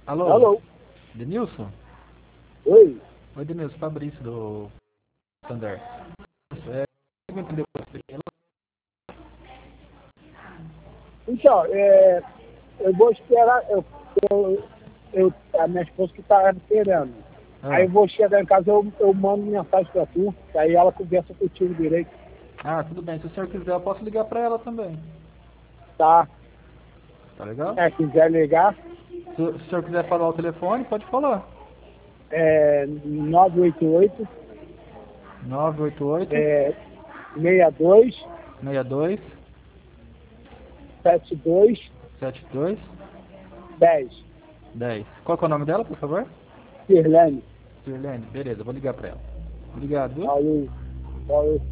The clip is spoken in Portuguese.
Alô, Alô? Denilson? Oi? Oi, Denilson, Fabrício do Santander. Eu entender você. Então, eu vou esperar, a minha esposa que está esperando. Aí Ah, eu vou chegar em casa, eu mando mensagem para tu, que aí ela conversa contigo direito, tudo bem. Se o senhor quiser, eu posso ligar para ela também. tá? Tá legal? Quiser ligar, Se o senhor quiser falar o telefone, pode falar. 988 988 é, 62 62 72 72 10. 10. Qual que é o nome dela, por favor? Sirlene. Sirlene. Beleza, vou ligar para ela. Obrigado, viu? Falou. Falou.